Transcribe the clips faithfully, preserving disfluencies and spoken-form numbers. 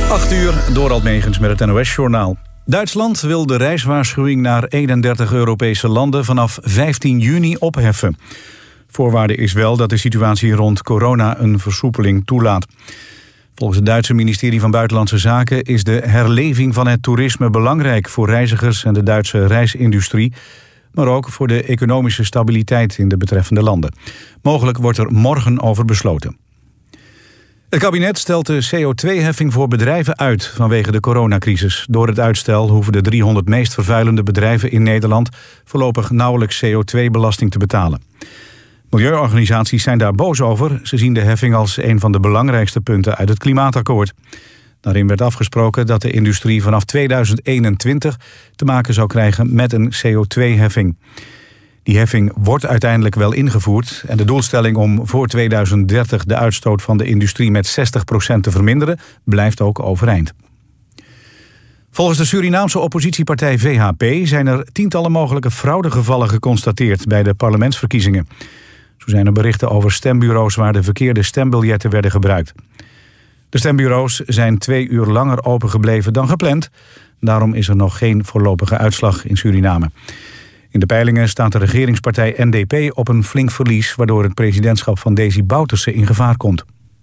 acht uur, Dorald Megens met het N O S-journaal. Duitsland wil de reiswaarschuwing naar eenendertig Europese landen vanaf vijftien juni opheffen. Voorwaarde is wel dat de situatie rond corona een versoepeling toelaat. Volgens het Duitse ministerie van Buitenlandse Zaken is de herleving van het toerisme belangrijk voor reizigers en de Duitse reisindustrie, maar ook voor de economische stabiliteit in de betreffende landen. Mogelijk wordt er morgen over besloten. Het kabinet stelt de C O twee heffing voor bedrijven uit vanwege de coronacrisis. Door het uitstel hoeven de driehonderd meest vervuilende bedrijven in Nederland voorlopig nauwelijks C O twee belasting te betalen. Milieuorganisaties zijn daar boos over. Ze zien de heffing als een van de belangrijkste punten uit het klimaatakkoord. Daarin werd afgesproken dat de industrie vanaf tweeduizend eenentwintig te maken zou krijgen met een C O twee heffing. Die heffing wordt uiteindelijk wel ingevoerd en de doelstelling om voor tweeduizend dertig de uitstoot van de industrie met zestig procent te verminderen blijft ook overeind. Volgens de Surinaamse oppositiepartij V H P zijn er tientallen mogelijke fraudegevallen geconstateerd bij de parlementsverkiezingen. Zo zijn er berichten over stembureaus waar de verkeerde stembiljetten werden gebruikt. De stembureaus zijn twee uur langer opengebleven dan gepland. Daarom is er nog geen voorlopige uitslag in Suriname. In de peilingen staat de regeringspartij N D P op een flink verlies, waardoor het presidentschap van Desi Bouterse in gevaar komt.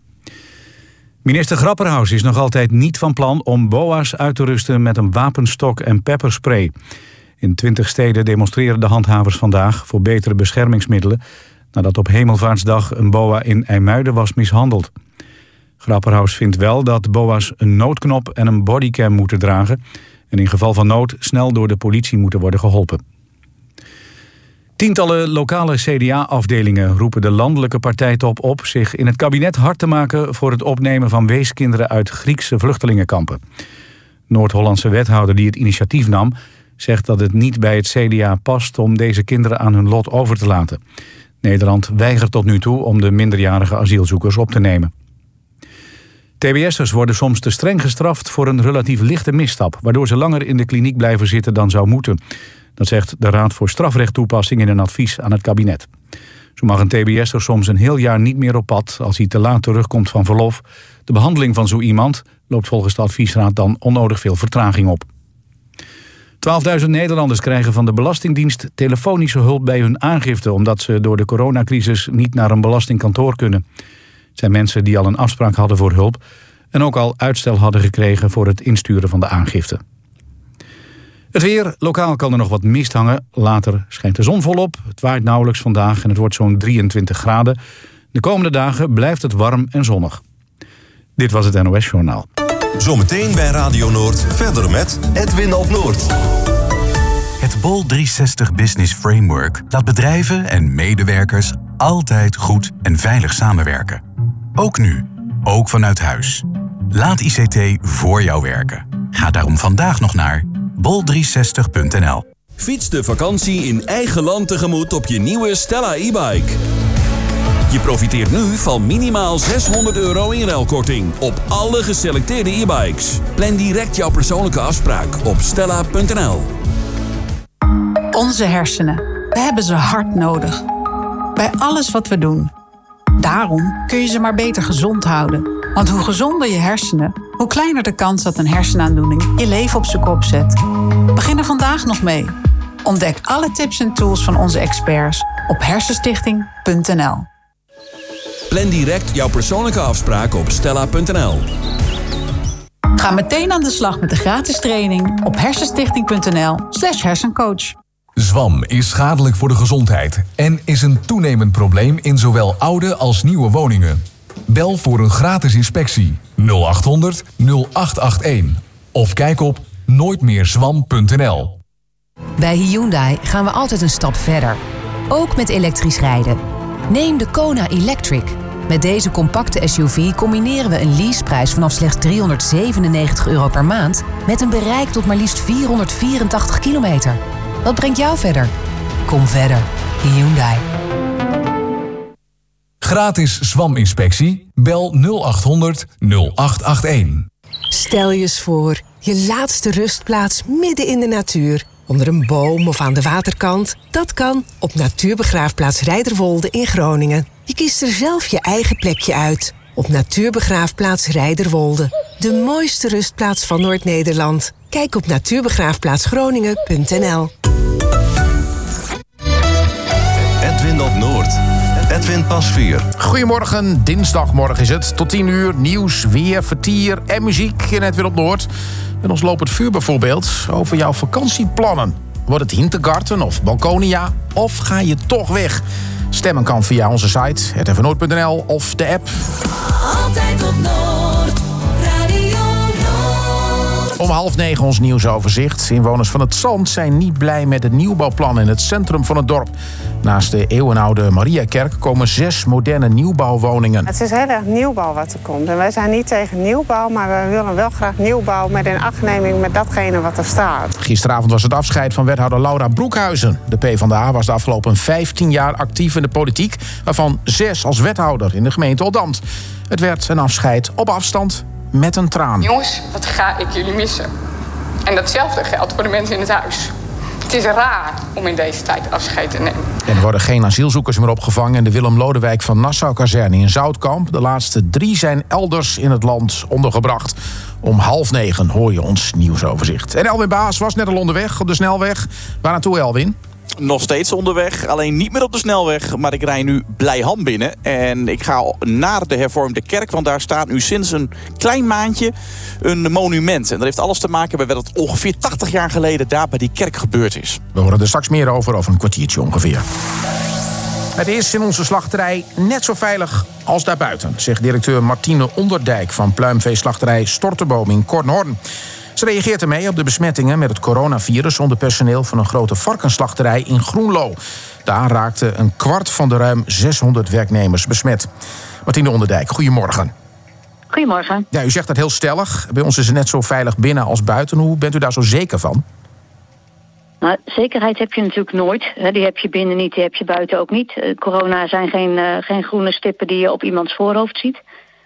Minister Grapperhaus is nog altijd niet van plan om B O A's uit te rusten met een wapenstok en pepperspray. In twintig steden demonstreren de handhavers vandaag voor betere beschermingsmiddelen, nadat op Hemelvaartsdag een B O A in IJmuiden was mishandeld. Grapperhaus vindt wel dat B O A's een noodknop en een bodycam moeten dragen en in geval van nood snel door de politie moeten worden geholpen. Tientallen lokale C D A-afdelingen roepen de landelijke partijtop op zich in het kabinet hard te maken voor het opnemen van weeskinderen uit Griekse vluchtelingenkampen. Noord-Hollandse wethouder die het initiatief nam, zegt dat het niet bij het C D A past om deze kinderen aan hun lot over te laten. Nederland weigert tot nu toe om de minderjarige asielzoekers op te nemen. T B S'ers worden soms te streng gestraft voor een relatief lichte misstap, waardoor ze langer in de kliniek blijven zitten dan zou moeten. Dat zegt de Raad voor Strafrechttoepassing in een advies aan het kabinet. Zo mag een T B S'er soms een heel jaar niet meer op pad als hij te laat terugkomt van verlof. De behandeling van zo iemand loopt volgens de adviesraad dan onnodig veel vertraging op. twaalfduizend Nederlanders krijgen van de Belastingdienst telefonische hulp bij hun aangifte, omdat ze door de coronacrisis niet naar een belastingkantoor kunnen. Het zijn mensen die al een afspraak hadden voor hulp en ook al uitstel hadden gekregen voor het insturen van de aangifte. Het weer, lokaal kan er nog wat mist hangen. Later schijnt de zon volop. Het waait nauwelijks vandaag en het wordt zo'n drieëntwintig graden. De komende dagen blijft het warm en zonnig. Dit was het N O S-journaal. Zometeen bij Radio Noord verder met Edwin op Noord. Het Bol driehonderdzestig Business Framework laat bedrijven en medewerkers altijd goed en veilig samenwerken. Ook nu, ook vanuit huis. Laat I C T voor jou werken. Ga daarom vandaag nog naar bol driehonderdzestig punt n l. Fiets de vakantie in eigen land tegemoet op je nieuwe Stella e-bike. Je profiteert nu van minimaal zeshonderd euro inruilkorting op alle geselecteerde e-bikes. Plan direct jouw persoonlijke afspraak op stella punt n l. Onze hersenen, we hebben ze hard nodig. Bij alles wat we doen. Daarom kun je ze maar beter gezond houden. Want hoe gezonder je hersenen, hoe kleiner de kans dat een hersenaandoening je leven op zijn kop zet. Begin er vandaag nog mee. Ontdek alle tips en tools van onze experts op hersenstichting punt n l. Plan direct jouw persoonlijke afspraak op stella punt n l. Ga meteen aan de slag met de gratis training op hersenstichting punt n l slash hersencoach. Zwam is schadelijk voor de gezondheid en is een toenemend probleem in zowel oude als nieuwe woningen. Bel voor een gratis inspectie nul acht honderd nul acht acht een of kijk op nooitmeerzwam punt n l. Bij Hyundai gaan we altijd een stap verder. Ook met elektrisch rijden. Neem de Kona Electric. Met deze compacte S U V combineren we een leaseprijs vanaf slechts driehonderdzevenennegentig euro per maand met een bereik tot maar liefst vierhonderdvierentachtig kilometer. Wat brengt jou verder? Kom verder. Hyundai. Gratis zwaminspectie? Bel nul acht honderd nul acht acht een. Stel je eens voor, je laatste rustplaats midden in de natuur. Onder een boom of aan de waterkant. Dat kan op Natuurbegraafplaats Reiderwolde in Groningen. Je kiest er zelf je eigen plekje uit. op natuurbegraafplaats Reiderwolde. De mooiste rustplaats van Noord-Nederland. Kijk op natuurbegraafplaatsgroningen punt n l. Edwin op Noord. Edwin Pasveer. Goedemorgen, dinsdagmorgen is het. Tot tien uur, nieuws, weer, vertier en muziek in Edwin op Noord. En ons loopt het vuur bijvoorbeeld over jouw vakantieplannen. Wordt het Hintergarten of Balkonia? Of ga je toch weg? Stemmen kan via onze site, edwin noord punt n l of de app. Altijd op Noord, Radio Noord. Om half negen ons nieuwsoverzicht. Inwoners van het Zand zijn niet blij met het nieuwbouwplan in het centrum van het dorp. Naast de eeuwenoude Mariakerk komen zes moderne nieuwbouwwoningen. Het is heel erg nieuwbouw wat er komt. En wij zijn niet tegen nieuwbouw, maar we willen wel graag nieuwbouw met in achtneming met datgene wat er staat. Gisteravond was het afscheid van wethouder Laura Broekhuizen. De PvdA was de afgelopen vijftien jaar actief in de politiek, waarvan zes als wethouder in de gemeente Oldambt. Het werd een afscheid op afstand met een traan. Jongens, wat ga ik jullie missen? En datzelfde geldt voor de mensen in het huis. Het is raar om in deze tijd afscheid te nemen. En er worden geen asielzoekers meer opgevangen in de Willem Lodewijk van Nassau-kazerne in Zoutkamp. De laatste drie zijn elders in het land ondergebracht. Om half negen hoor je ons nieuwsoverzicht. En Elwin Baas was net al onderweg op de snelweg. Waar naartoe, Elwin? Nog steeds onderweg, alleen niet meer op de snelweg. Maar ik rij nu Blijham binnen. En ik ga naar de hervormde kerk. Want daar staat nu sinds een klein maandje een monument. En dat heeft alles te maken met wat ongeveer tachtig jaar geleden daar bij die kerk gebeurd is. We horen er straks meer over, over een kwartiertje ongeveer. Het is in onze slachterij net zo veilig als daarbuiten, zegt directeur Martine Onderdijk van pluimveeslachterij Storterboom in Kornhorn. Ze reageert ermee op de besmettingen met het coronavirus onder personeel van een grote varkensslachterij in Groenlo. Daar raakte een kwart van de ruim zeshonderd werknemers besmet. Martine Onderdijk, goedemorgen. Goedemorgen. Ja, u zegt dat heel stellig. Bij ons is het net zo veilig binnen als buiten. Hoe bent u daar zo zeker van? Nou, zekerheid heb je natuurlijk nooit. Die heb je binnen niet, die heb je buiten ook niet. Corona zijn geen, uh, geen groene stippen die je op iemands voorhoofd ziet.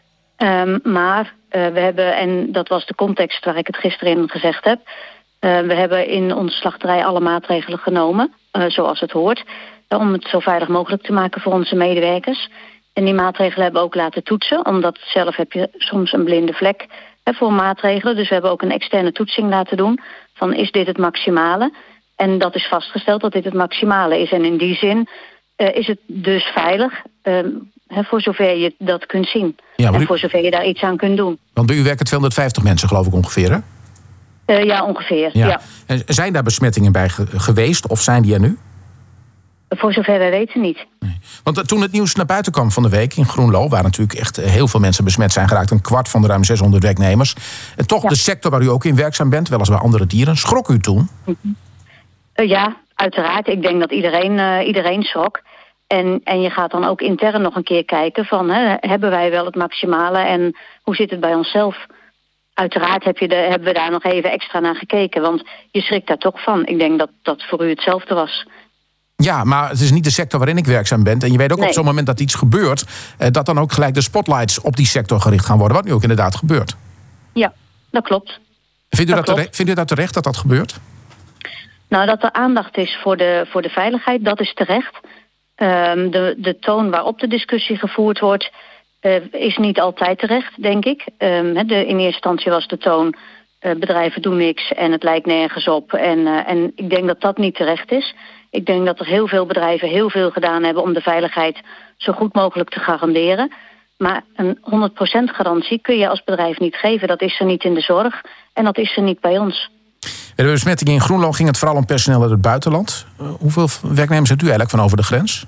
Um, maar uh, we hebben, en dat was de context waar ik het gisteren in gezegd heb, Uh, we hebben in onze slachterij alle maatregelen genomen, uh, zoals het hoort, uh, om het zo veilig mogelijk te maken voor onze medewerkers. En die maatregelen hebben we ook laten toetsen, omdat zelf heb je soms een blinde vlek uh, voor maatregelen. Dus we hebben ook een externe toetsing laten doen van is dit het maximale? En dat is vastgesteld dat dit het maximale is. En in die zin uh, is het dus veilig, uh, He, voor zover je dat kunt zien. Ja, en u... voor zover je daar iets aan kunt doen. Want bij u werken tweehonderdvijftig mensen, geloof ik ongeveer, hè? Uh, ja, ongeveer, ja. ja. En zijn daar besmettingen bij ge- geweest of zijn die er nu? Voor zover wij weten niet. Nee. Want uh, toen het nieuws naar buiten kwam van de week in Groenlo, waar natuurlijk echt uh, heel veel mensen besmet zijn geraakt, een kwart van de ruim zeshonderd werknemers. En toch ja. De sector waar u ook in werkzaam bent, wel als bij andere dieren, schrok u toen? Mm-hmm. Uh, ja, uiteraard. Ik denk dat iedereen, uh, iedereen schrok. En, en je gaat dan ook intern nog een keer kijken van, hè, hebben wij wel het maximale en hoe zit het bij onszelf? Uiteraard heb je de, hebben we daar nog even extra naar gekeken, want je schrikt daar toch van. Ik denk dat dat voor u hetzelfde was. Ja, maar het is niet de sector waarin ik werkzaam ben. En je weet ook nee. op zo'n moment dat iets gebeurt, eh, dat dan ook gelijk de spotlights op die sector gericht gaan worden, wat nu ook inderdaad gebeurt. Ja, dat klopt. Vindt u dat, dat, terecht, vindt u dat terecht dat dat gebeurt? Nou, dat er aandacht is voor de, voor de veiligheid, dat is terecht. Um, de, de toon waarop de discussie gevoerd wordt, uh, is niet altijd terecht, denk ik. Um, de, in eerste instantie was de toon, uh, bedrijven doen niks en het lijkt nergens op. En, uh, en ik denk dat dat niet terecht is. Ik denk dat er heel veel bedrijven heel veel gedaan hebben om de veiligheid zo goed mogelijk te garanderen. Maar een honderd procent garantie kun je als bedrijf niet geven. Dat is er niet in de zorg en dat is er niet bij ons. Bij de besmetting in Groenlo ging het vooral om personeel uit het buitenland. Uh, hoeveel werknemers hebt u eigenlijk van over de grens?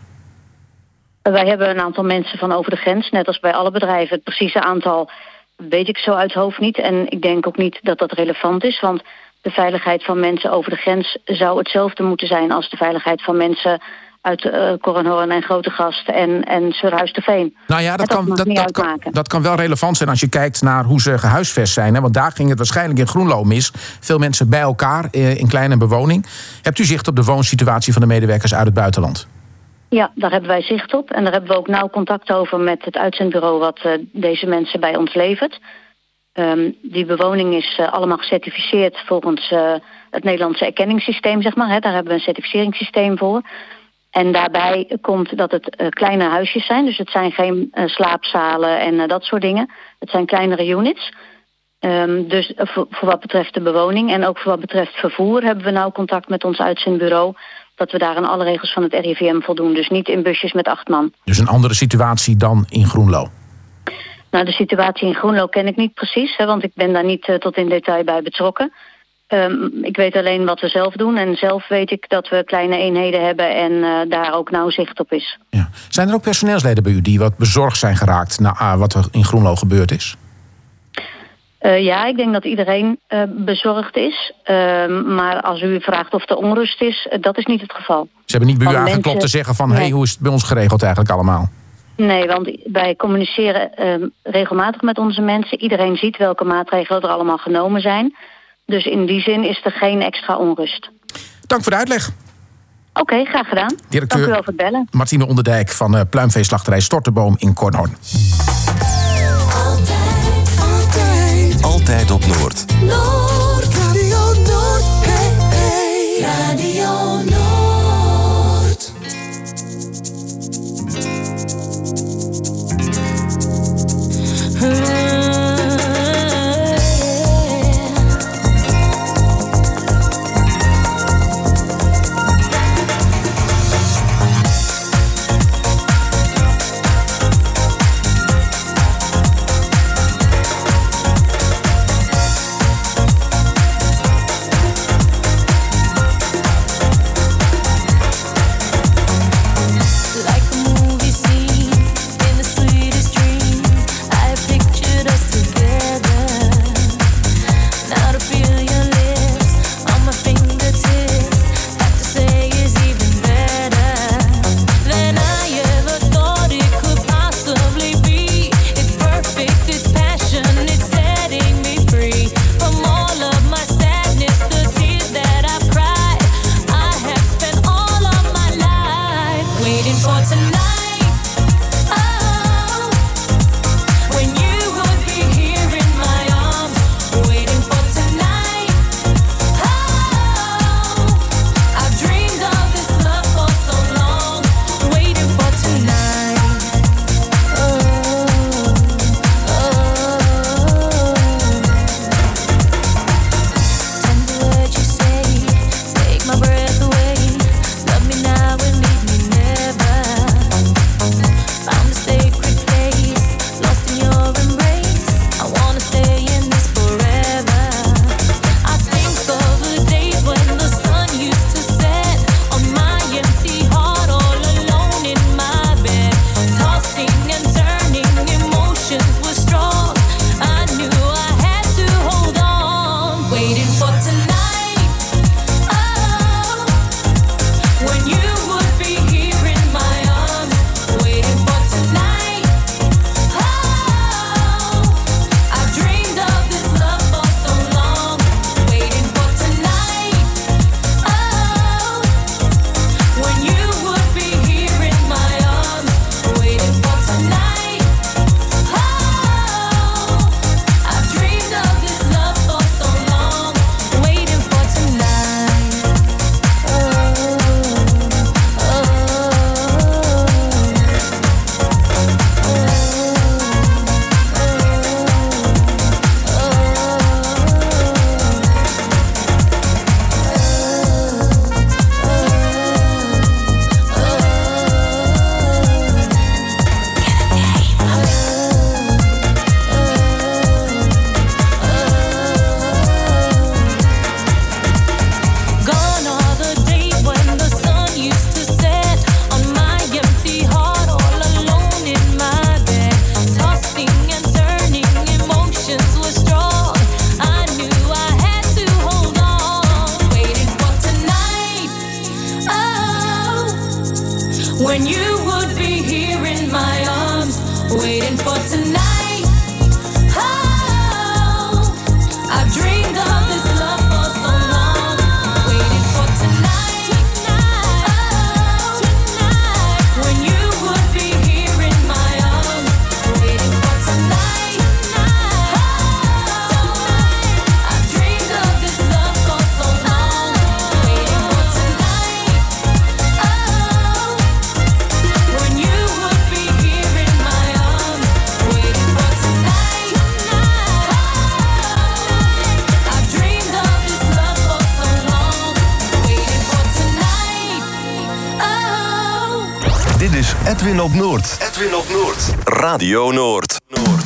Uh, wij hebben een aantal mensen van over de grens, net als bij alle bedrijven. Het precieze aantal weet ik zo uit het hoofd niet. En ik denk ook niet dat dat relevant is, want de veiligheid van mensen over de grens zou hetzelfde moeten zijn als de veiligheid van mensen uit uh, Kornhorn en Grootegast en, en Surhuis-de-Veen. Nou ja, dat, dat, kan, dat, dat, kan, dat kan wel relevant zijn als je kijkt naar hoe ze gehuisvest zijn. Hè? Want daar ging het waarschijnlijk in Groenlo mis. Veel mensen bij elkaar uh, in kleine bewoning. Hebt u zicht op de woonsituatie van de medewerkers uit het buitenland? Ja, daar hebben wij zicht op. En daar hebben we ook nauw contact over met het uitzendbureau wat uh, deze mensen bij ons levert. Um, die bewoning is uh, allemaal gecertificeerd volgens uh, het Nederlandse erkenningssysteem, zeg maar. Hè. Daar hebben we een certificeringssysteem voor. En daarbij komt dat het uh, kleine huisjes zijn. Dus het zijn geen uh, slaapzalen en uh, dat soort dingen. Het zijn kleinere units. Um, dus uh, voor, voor wat betreft de bewoning en ook voor wat betreft vervoer hebben we nauw contact met ons uitzendbureau. Dat we daar aan alle regels van het R I V M voldoen. Dus niet in busjes met acht man. Dus een andere situatie dan in Groenlo? Nou, de situatie in Groenlo ken ik niet precies. Hè, want ik ben daar niet uh, tot in detail bij betrokken. Um, ik weet alleen wat we zelf doen. En zelf weet ik dat we kleine eenheden hebben en uh, daar ook nauw zicht op is. Ja. Zijn er ook personeelsleden bij u die wat bezorgd zijn geraakt na uh, wat er in Groenlo gebeurd is? Uh, ja, ik denk dat iedereen uh, bezorgd is. Uh, maar als u vraagt of er onrust is, uh, dat is niet het geval. Ze hebben niet bij u Want aangeklopt mensen... te zeggen van... hé, nee. hey, hoe is het bij ons geregeld eigenlijk allemaal? Nee, want wij communiceren uh, regelmatig met onze mensen. Iedereen ziet welke maatregelen er allemaal genomen zijn. Dus in die zin is er geen extra onrust. Dank voor de uitleg. Oké, okay, graag gedaan. Directeur Dank u wel voor het bellen. Martine Onderdijk van uh, Pluimveeslachterij Storterboom in Kornhorn. Altijd, altijd. Altijd op Noord. Noord, Radio Noord. Hey, hey. Radio Noord. Edwin op Noord. Edwin op Noord. Radio Noord. Noord.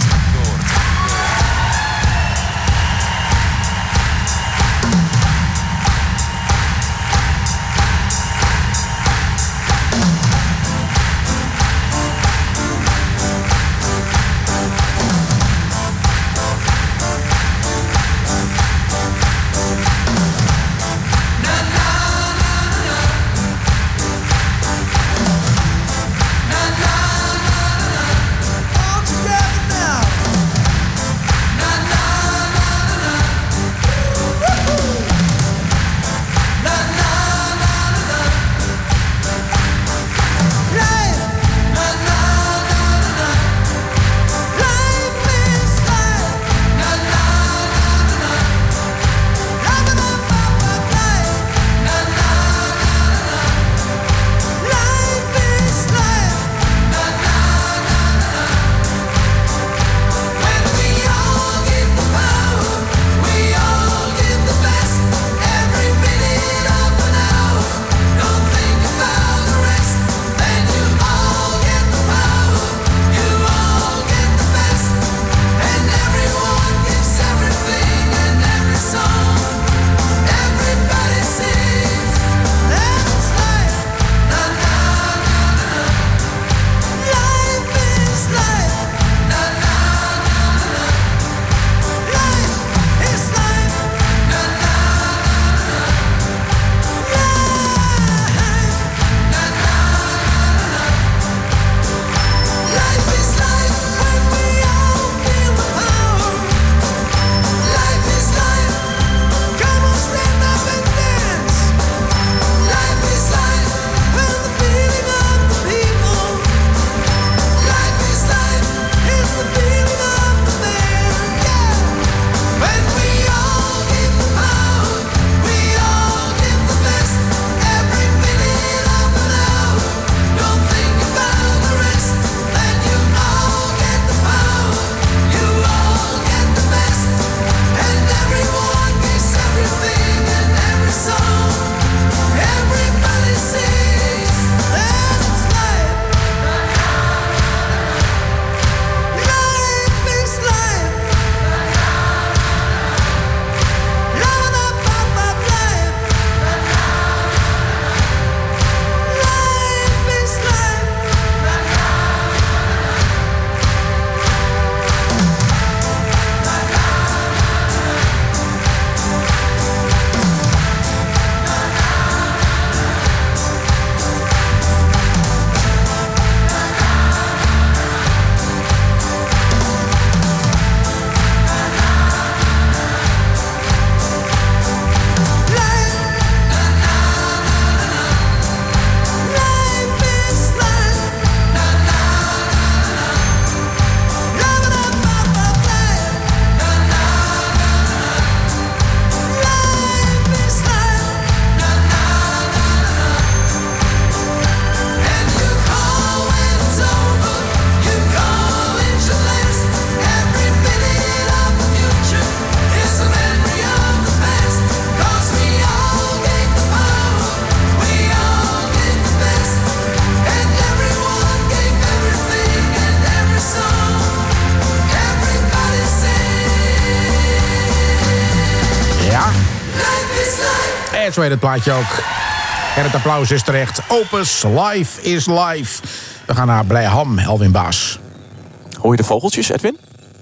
En zo heet het plaatje ook. En het applaus is terecht. Opus, live is live. We gaan naar Blijham, Elwin Baas. Hoor je de vogeltjes, Edwin?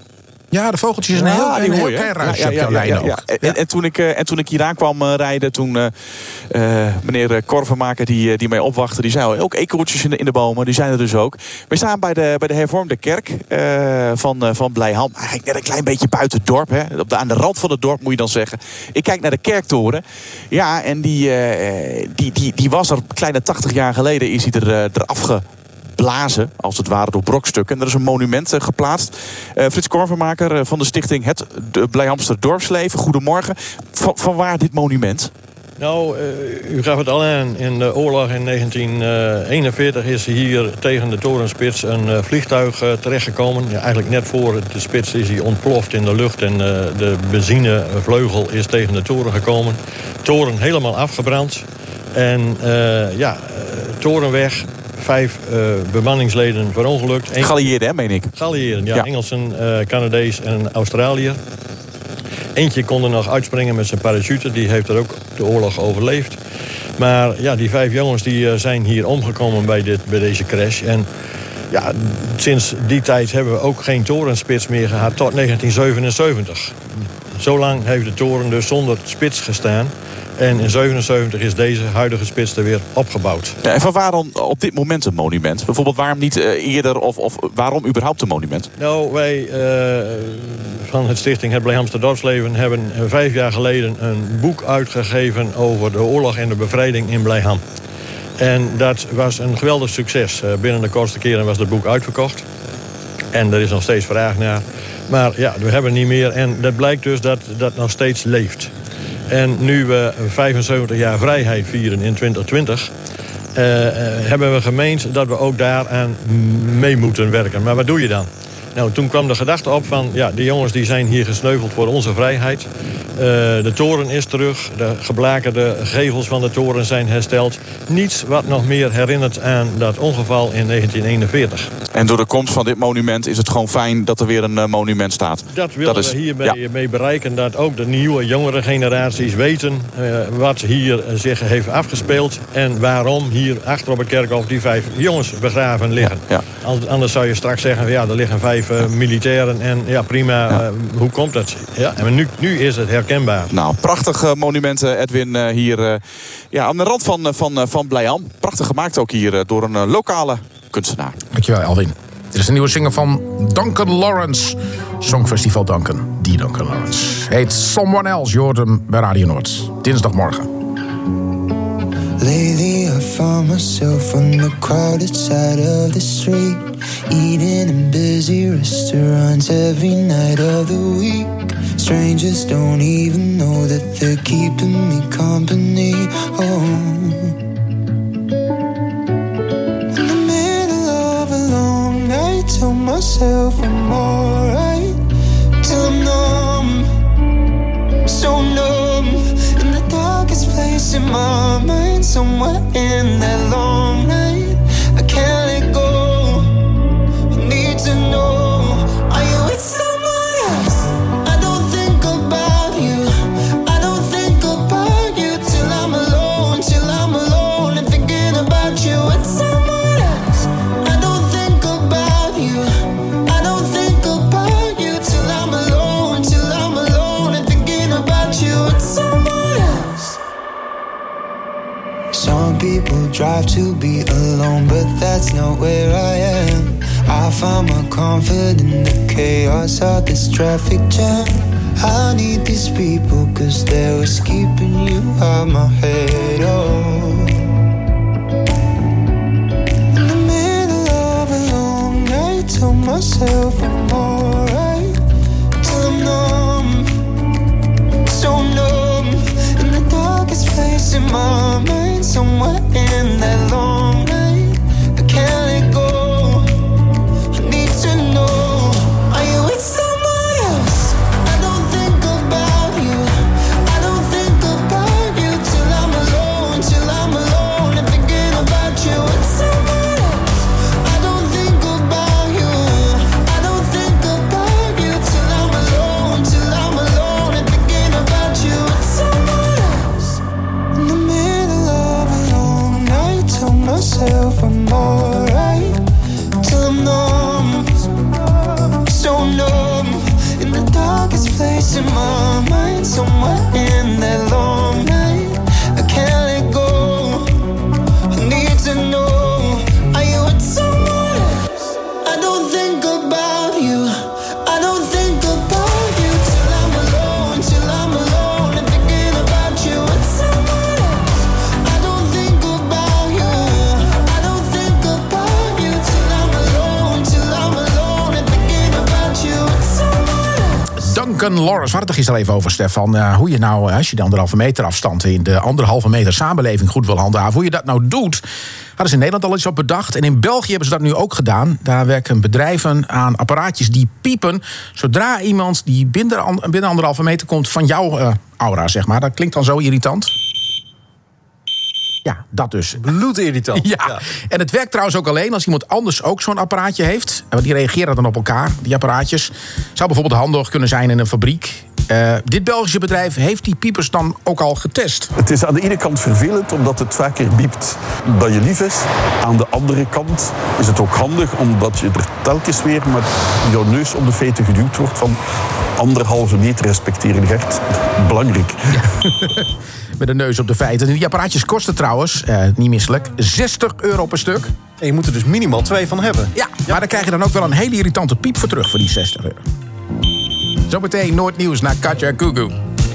Ja, de vogeltjes een heel, een heel klein ruisje op jouw lijn ook. Ja. En, en, toen ik, uh, en toen ik hier aan kwam uh, rijden, toen uh, uh, meneer Korvenmaker die, uh, die mij opwachtte, die zei ook eekhoortjes in de, in de bomen, die zijn er dus ook. We staan bij de, bij de hervormde kerk uh, van, uh, van Blijham. Eigenlijk net een klein beetje buiten het dorp. Hè. Op de, aan de rand van het dorp moet je dan zeggen. Ik kijk naar de kerktoren. Ja, en die, uh, die, die, die was er kleine tachtig jaar geleden, is hij er, uh, eraf ge... blazen, als het ware, door brokstukken. En er is een monument uh, geplaatst. Uh, Frits Korvenmaker uh, van de stichting Het de Blijhamster Dorpsleven. Goedemorgen. Van, van waar dit monument? Nou, uh, u gaf het al aan. In de oorlog in negentien eenenveertig is hier tegen de torenspits een uh, vliegtuig uh, terechtgekomen. Ja, eigenlijk net voor de spits is hij ontploft in de lucht en uh, de benzinevleugel is tegen de toren gekomen. Toren helemaal afgebrand. En uh, ja, uh, toren weg. vijf uh, bemanningsleden verongelukt. Geallieerden, hè, meen ik? Geallieerden, ja. ja. Engelsen, uh, Canadees en een Australiër. Eentje kon er nog uitspringen met zijn parachute. Die heeft er ook de oorlog overleefd. Maar ja, die vijf jongens die, uh, zijn hier omgekomen bij, dit, bij deze crash. En ja, sinds die tijd hebben we ook geen torenspits meer gehad tot negentien zevenenzeventig. Zo lang heeft de toren dus zonder spits gestaan. En in zevenenzeventig is deze huidige spits er weer opgebouwd. Ja, en van waarom op dit moment een monument? Bijvoorbeeld waarom niet uh, eerder of, of waarom überhaupt een monument? Nou, wij uh, van het Stichting Het Blijhamster Dorpsleven hebben vijf jaar geleden een boek uitgegeven over de oorlog en de bevrijding in Blijham. En dat was een geweldig succes. Uh, binnen de kortste keren was het boek uitverkocht. En er is nog steeds vraag naar. Maar ja, we hebben het niet meer. En dat blijkt dus dat dat nog steeds leeft. En nu we vijfenzeventig jaar vrijheid vieren in twintig twintig... Uh, uh, hebben we gemeend dat we ook daaraan mee moeten werken. Maar wat doe je dan? Nou, toen kwam de gedachte op van... ja, die jongens die zijn hier gesneuveld voor onze vrijheid. Uh, de toren is terug. De geblakerde gevels van de toren zijn hersteld. Niets wat nog meer herinnert aan dat ongeval in negentien eenenveertig. En door de komst van dit monument is het gewoon fijn dat er weer een uh, monument staat. Dat willen dat is, we hiermee ja. mee bereiken. Dat ook de nieuwe, jongere generaties weten uh, wat hier zich heeft afgespeeld. En waarom hier achter op het kerkhof die vijf jongens begraven liggen. Ja, ja. Anders zou je straks zeggen, ja, er liggen vijf uh, militairen. En ja, prima, ja. Uh, hoe komt dat? Ja, en nu, nu is het herkenbaar. Nou, prachtig uh, monument, uh, Edwin, uh, hier uh, ja, aan de rand van, uh, van, uh, van Blijham. Prachtig gemaakt ook hier uh, door een uh, lokale kunstenaar. Dankjewel, Alwin. Dit is een nieuwe single van Duncan Lawrence. Songfestival Duncan. Die Duncan Lawrence. Heet Someone Else. Je hoort hem bij Radio Noord. Dinsdagmorgen. Lately I found myself on the crowded side of the street, eating in busy restaurants every night of the week. Strangers don't even know that they're keeping me company. Oh, in the middle of a long night, tell myself I'm alright, till I'm numb, so numb. In the darkest place in my mind, somewhere in that long night, I can't let go. I need to know, are you with someone else? I don't think about you, I don't think about you till I'm alone, till I'm alone and thinking about you with someone else. I don't think about you, I don't think about you till I'm alone, till I'm alone and thinking about you with someone else. Some people drive to be alone, but that's not where I am. I find my comfort in the chaos of this traffic jam. I need these people cause they're what's keeping you out my head, oh. In the middle of a long night, tell myself I'm alright, till I'm numb, so numb. In the darkest place in my mind, somewhere in that long night, I can't let go. I need to know, are you with someone else? I don't think about you, I don't think about you till I'm alone, till I'm alone and thinking about you with someone else. I don't think about you, I don't think about you till I'm alone, till I'm alone and thinking about you with someone else. In the middle of a long night, tell myself I'm alright, till I'm numb, so numb. In the darkest place in my mind, somewhere in that long night, I can't let go. I need to know, are you with someone else? I don't think about you, I don't think about you till I'm alone, till I'm alone and thinking about you with someone else. I don't think about you, I don't think about you till I'm alone, till I'm alone and thinking about you with someone else. Duncan Lawrence, we hadden het er gisteren even over, Stefan. Uh, hoe je nou, als je de anderhalve meter afstand in de anderhalve meter samenleving goed wil handhaven, hoe je dat nou doet. Hadden ze in Nederland al iets op bedacht. En in België hebben ze dat nu ook gedaan. Daar werken bedrijven aan apparaatjes die piepen zodra iemand die binnen, binnen anderhalve meter komt van jouw uh, aura, zeg maar. Dat klinkt dan zo irritant. Ja, dat dus. Bloedirritant. Ja. ja, en het werkt trouwens ook alleen als iemand anders ook zo'n apparaatje heeft. Want die reageren dan op elkaar, die apparaatjes. Zou bijvoorbeeld handig kunnen zijn in een fabriek. Uh, dit Belgische bedrijf heeft die piepers dan ook al getest. Het is aan de ene kant vervelend omdat het vaker biept dan je lief is. Aan de andere kant is het ook handig omdat je er telkens weer met jouw neus op de feiten geduwd wordt van anderhalve meter respecteren. Echt belangrijk. Ja. Met een neus op de feiten. En die apparaatjes kosten trouwens, uh, niet misselijk, zestig euro per stuk. En je moet er dus minimaal twee van hebben. Ja, ja, maar dan krijg je dan ook wel een hele irritante piep voor terug voor die zestig euro. Zometeen Noordnieuws naar Katja Kugu.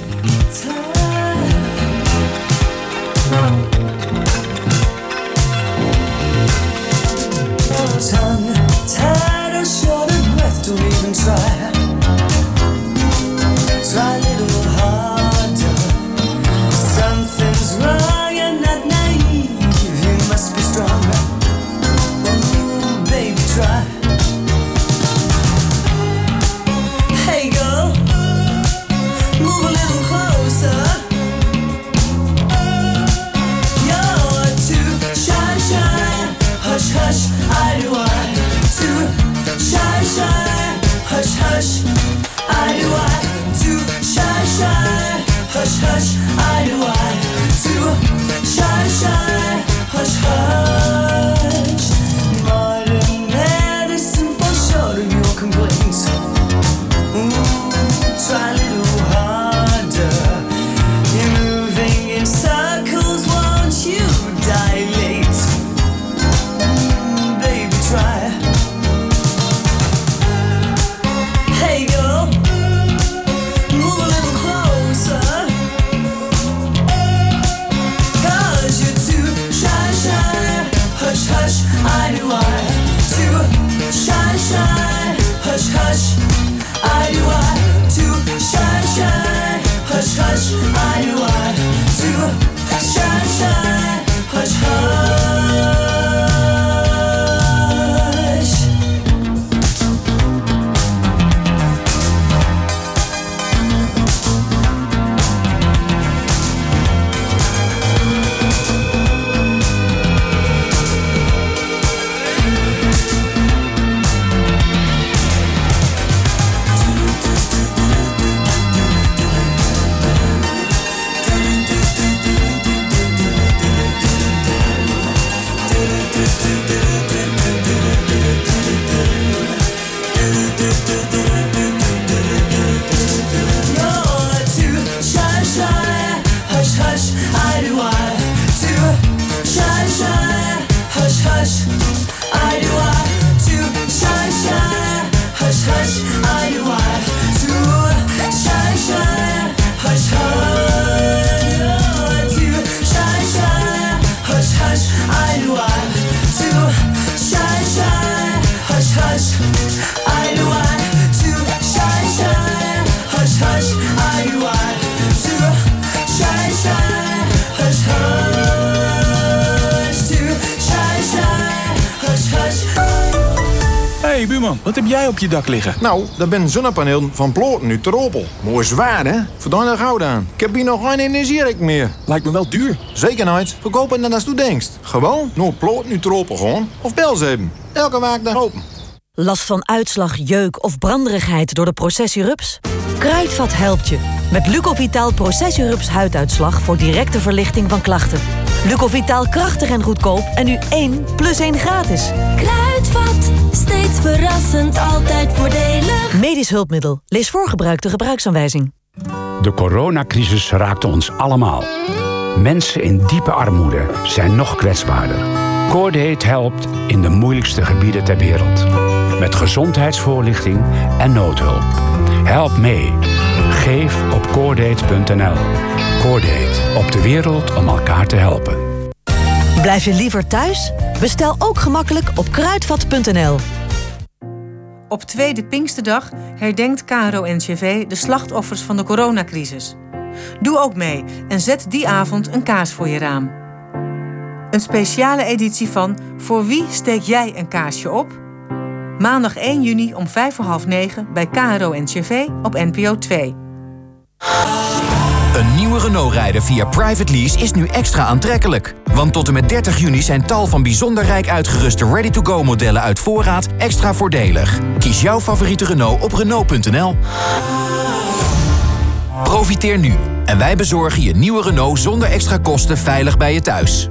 Hey buurman, wat heb jij op je dak liggen? Nou, dat ben een zonnepaneel van Ploten uit Teropel. Mooi zwaar, hè? Verdaan er goud aan. Ik heb hier nog geen energierek meer. Lijkt me wel duur. Zeker nooit. Verkoop het dan als je denkt. Gewoon naar Ploten uit Teropel gewoon. Of bel ze even. Elke waak daar open. Last van uitslag, jeuk of branderigheid door de Processie-rups? Kruidvat helpt je. Met Lucovitaal Processie-rups huiduitslag voor directe verlichting van klachten. Lucovitaal krachtig en goedkoop en nu één plus één gratis. Kruidvat, steeds verrassend, altijd voordelig. Medisch hulpmiddel. Lees voor gebruik de gebruiksaanwijzing. De coronacrisis raakte ons allemaal. Mensen in diepe armoede zijn nog kwetsbaarder. Cordate helpt in de moeilijkste gebieden ter wereld. Met gezondheidsvoorlichting en noodhulp. Help mee. Geef op cordate punt n l. Cordate, op de wereld om elkaar te helpen. Blijf je liever thuis? Bestel ook gemakkelijk op kruidvat punt n l. Op tweede Pinksterdag herdenkt K R O N C V de slachtoffers van de coronacrisis. Doe ook mee en zet die avond een kaars voor je raam. Een speciale editie van Voor wie steek jij een kaarsje op? Maandag één juni om vijf voor half negen bij K R O N C V op N P O twee. Een nieuwe Renault rijden via Private Lease is nu extra aantrekkelijk. Want tot en met dertig juni zijn tal van bijzonder rijk uitgeruste ready-to-go modellen uit voorraad extra voordelig. Kies jouw favoriete Renault op Renault punt n l. Profiteer nu en wij bezorgen je nieuwe Renault zonder extra kosten veilig bij je thuis.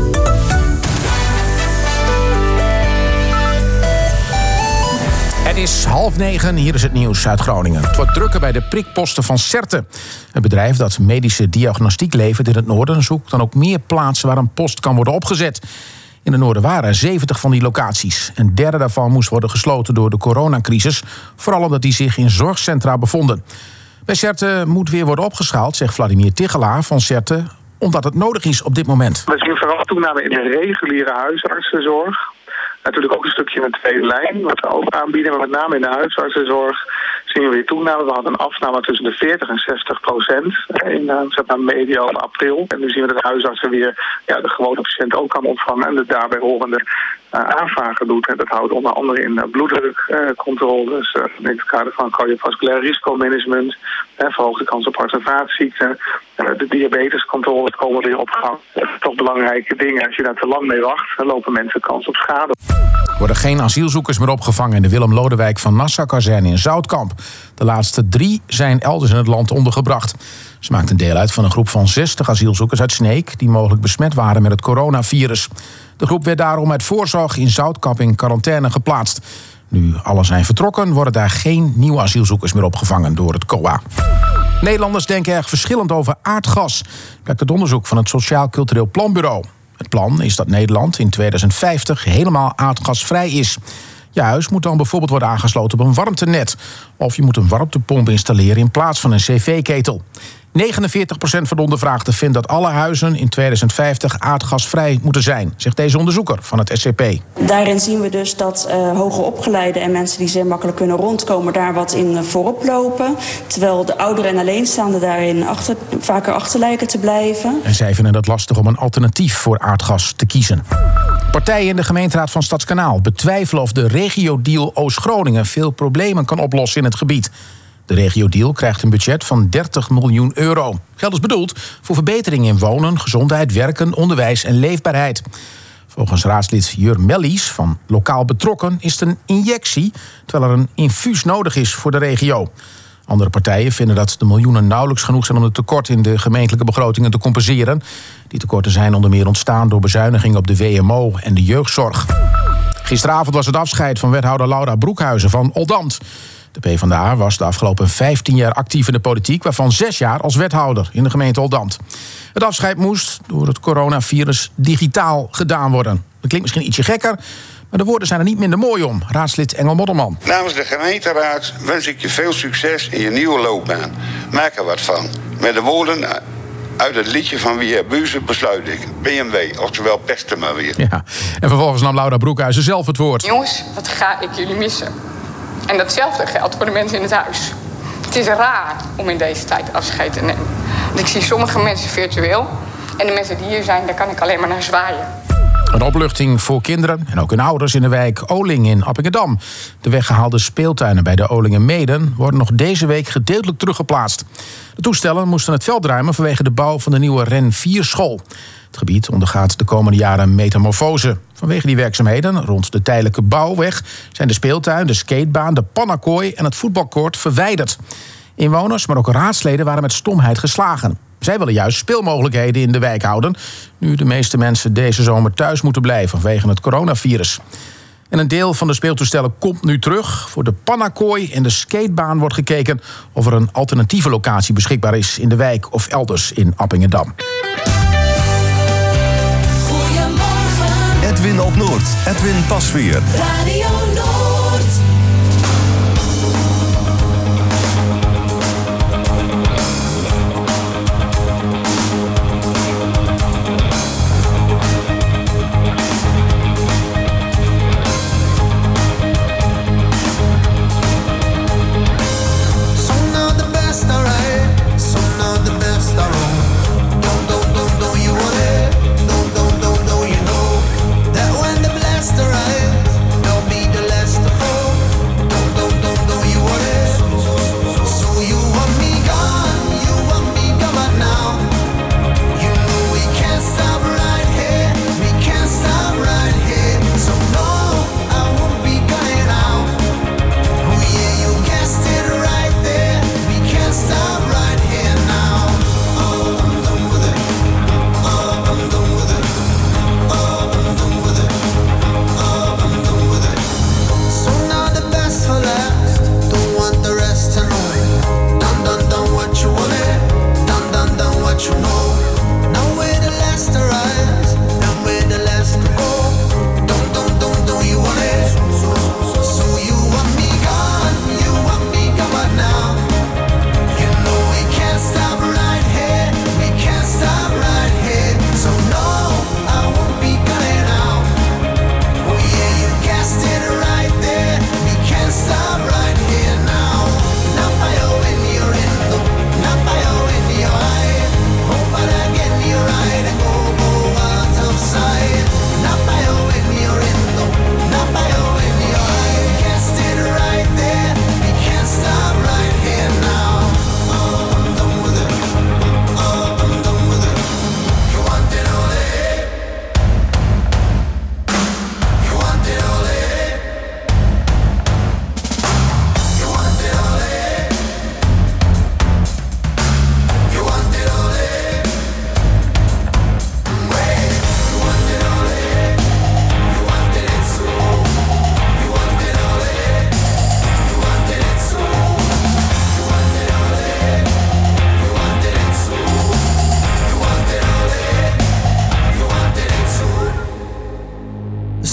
Het is half negen, hier is het nieuws uit Groningen. Het wordt drukker bij de prikposten van Certe. Het bedrijf dat medische diagnostiek levert in het noorden zoekt dan ook meer plaatsen waar een post kan worden opgezet. In het noorden waren er zeventig van die locaties. Een derde daarvan moest worden gesloten door de coronacrisis, vooral omdat die zich in zorgcentra bevonden. Bij Certe moet weer worden opgeschaald, zegt Vladimir Tigelaar van Certe, omdat het nodig is op dit moment. We zien vooral toename in de reguliere huisartsenzorg. Natuurlijk ook een stukje in de tweede lijn, wat we ook aanbieden. Maar met name in de huisartsenzorg zien we weer toename. We hadden een afname tussen de veertig en zestig procent in uh, medio april. En nu zien we dat de huisartsen weer ja, de gewone patiënt ook kan ontvangen. En de daarbij horende uh, aanvragen doet. En dat houdt onder andere in uh, bloeddrukcontroles, uh, uh, in het kader van cardiovasculair risicomanagement, uh, verhoogde kans op hart- en vaatziekten. Uh, de diabetescontroles komen weer op gang. Dat zijn toch belangrijke dingen. Als je daar te lang mee wacht, dan lopen mensen kans op schade. Er worden geen asielzoekers meer opgevangen in de Willem Lodewijk van Nassau-kazerne in Zoutkamp. De laatste drie zijn elders in het land ondergebracht. Ze maakten deel uit van een groep van zestig asielzoekers uit Sneek die mogelijk besmet waren met het coronavirus. De groep werd daarom uit voorzorg in Zoutkamp in quarantaine geplaatst. Nu alle zijn vertrokken, worden daar geen nieuwe asielzoekers meer opgevangen door het C O A. Nederlanders denken erg verschillend over aardgas, blijkt uit onderzoek van het Sociaal Cultureel Planbureau. Het plan is dat Nederland in tweeduizend vijftig helemaal aardgasvrij is. Je huis moet dan bijvoorbeeld worden aangesloten op een warmtenet. Of je moet een warmtepomp installeren in plaats van een cv-ketel. negenenveertig procent van de ondervraagden vindt dat alle huizen in tweeduizend vijftig aardgasvrij moeten zijn, zegt deze onderzoeker van het S C P. Daarin zien we dus dat uh, hoger opgeleiden en mensen die zeer makkelijk kunnen rondkomen daar wat in uh, voorop lopen. Terwijl de ouderen en alleenstaanden daarin achter, vaker achter lijken te blijven. En zij vinden het lastig om een alternatief voor aardgas te kiezen. Partijen in de gemeenteraad van Stadskanaal betwijfelen of de regio-deal Oost-Groningen veel problemen kan oplossen in het gebied. De regio-deal krijgt een budget van dertig miljoen euro. Geld is bedoeld voor verbeteringen in wonen, gezondheid, werken, onderwijs en leefbaarheid. Volgens raadslid Jur Mellies van Lokaal Betrokken is het een injectie, terwijl er een infuus nodig is voor de regio. Andere partijen vinden dat de miljoenen nauwelijks genoeg zijn om het tekort in de gemeentelijke begrotingen te compenseren. Die tekorten zijn onder meer ontstaan door bezuinigingen op de W M O en de jeugdzorg. Gisteravond was het afscheid van wethouder Laura Broekhuizen van Oldambt. De PvdA was de afgelopen vijftien jaar actief in de politiek, waarvan zes jaar als wethouder in de gemeente Oldambt. Het afscheid moest door het coronavirus digitaal gedaan worden. Dat klinkt misschien ietsje gekker, maar de woorden zijn er niet minder mooi om. Raadslid Engel Modderman. Namens de gemeenteraad wens ik je veel succes in je nieuwe loopbaan. Maak er wat van. Met de woorden uit het liedje van Wie Buze besluit ik. B M W, oftewel pesten maar weer. Ja. En vervolgens nam Laura Broekhuizen zelf het woord. Jongens, wat ga ik jullie missen. En datzelfde geldt voor de mensen in het huis. Het is raar om in deze tijd afscheid te nemen. Want ik zie sommige mensen virtueel. En de mensen die hier zijn, daar kan ik alleen maar naar zwaaien. Een opluchting voor kinderen en ook hun ouders in de wijk Oling in Appingedam. De weggehaalde speeltuinen bij de Olingermeeden worden nog deze week gedeeltelijk teruggeplaatst. De toestellen moesten het veld ruimen vanwege de bouw van de nieuwe Ren vier school. Het gebied ondergaat de komende jaren een metamorfose. Vanwege die werkzaamheden rond de tijdelijke bouwweg zijn de speeltuin, de skatebaan, de pannakooi en het voetbalkoord verwijderd. Inwoners, maar ook raadsleden waren met stomheid geslagen. Zij willen juist speelmogelijkheden in de wijk houden, nu de meeste mensen deze zomer thuis moeten blijven vanwege het coronavirus. En een deel van de speeltoestellen komt nu terug. Voor de pannakooi en de skatebaan wordt gekeken of er een alternatieve locatie beschikbaar is in de wijk of elders in Appingedam. Edwin op Noord, Edwin Pasveer. Radio Noord. Don't be the last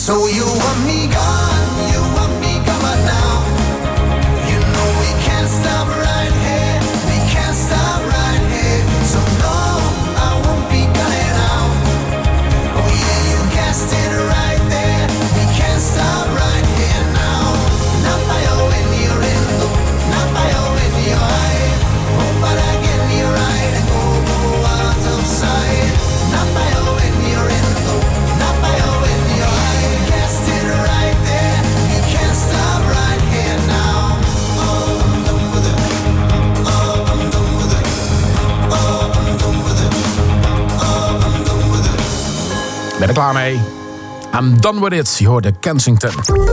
So you want me gone, you want me gone now. You know we can't stop right here, we can't stop right here. So no, I won't be gone now. Oh yeah, you guessed it right there, we can't stop right here now. Not by your window, not by your window, oh but I get me right and go, go out of sight. Not by your window, not by your window, you guessed it right there, you can't stop right here now. Oh, I'm done with it. Oh, I'm done with it. Oh, I'm done with it. Oh, I'm done with it. Ben er klaar mee? I'm done with it. Je hoorde Kensington.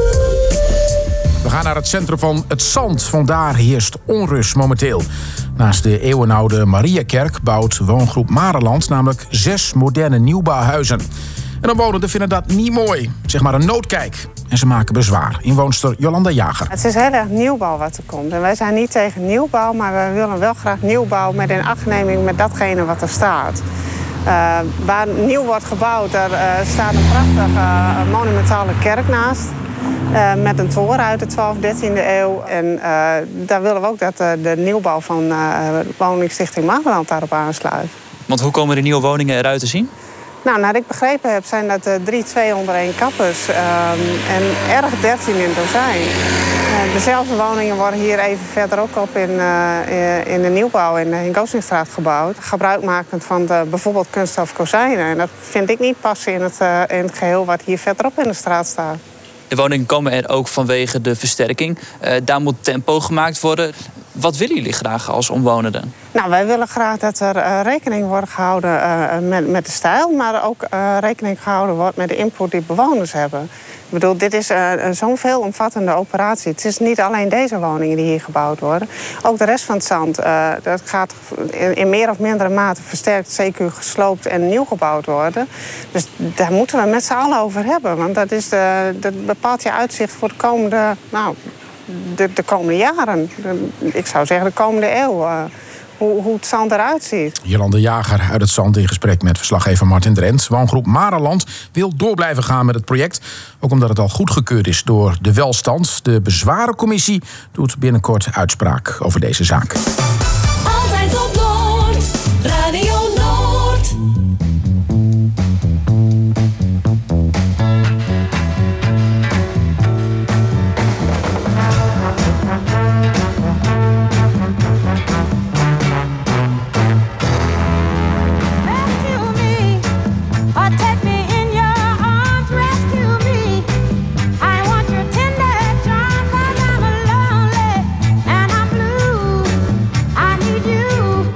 We gaan naar het centrum van het Zand. Vandaar heerst onrust momenteel. Naast de eeuwenoude Mariakerk bouwt woongroep Mareland namelijk zes moderne nieuwbouwhuizen. En omwonenden vinden dat niet mooi. Zeg maar een noodkijk. En ze maken bezwaar. Inwoonster Jolanda Jager. Het is heel erg nieuwbouw wat er komt. En wij zijn niet tegen nieuwbouw, maar we willen wel graag nieuwbouw met in achtneming met datgene wat er staat. Uh, waar nieuw wordt gebouwd, daar uh, staat een prachtige uh, monumentale kerk naast. Uh, met een toren uit de twaalfde, dertiende eeuw. En uh, daar willen we ook dat uh, de nieuwbouw van uh, woningstichting Mageland daarop aansluit. Want hoe komen de nieuwe woningen eruit te zien? Nou, naar ik begrepen heb, zijn dat uh, drie twee onder één kappers. Um, en erg dertien in dozijn. Uh, dezelfde woningen worden hier even verderop op in, uh, in de nieuwbouw in, in Goosingstraat gebouwd. Gebruikmakend van de, bijvoorbeeld kunststof kozijnen. En dat vind ik niet passen in het, uh, in het geheel wat hier verderop in de straat staat. De woningen komen er ook vanwege de versterking. Uh, daar moet tempo gemaakt worden. Wat willen jullie graag als omwonenden? Nou, wij willen graag dat er uh, rekening wordt gehouden uh, met, met de stijl, maar ook uh, rekening gehouden wordt met de input die bewoners hebben. Ik bedoel, dit is uh, zo'n veelomvattende operatie. Het is niet alleen deze woningen die hier gebouwd worden. Ook de rest van het Zand. Uh, dat gaat in, in meer of mindere mate versterkt, C Q gesloopt en nieuw gebouwd worden. Dus daar moeten we met z'n allen over hebben. Want dat, is de, dat bepaalt je uitzicht voor de komende, nou, de, de komende jaren. De, ik zou zeggen de komende eeuw. Uh, Hoe, hoe het Zand eruit ziet. Jolanda Jager uit het Zand in gesprek met verslaggever Martin Drent. Woongroep Mareland wil door blijven gaan met het project. Ook omdat het al goedgekeurd is door de Welstand. De bezwarencommissie doet binnenkort uitspraak over deze zaak. Altijd op Noord, Radio Noord. You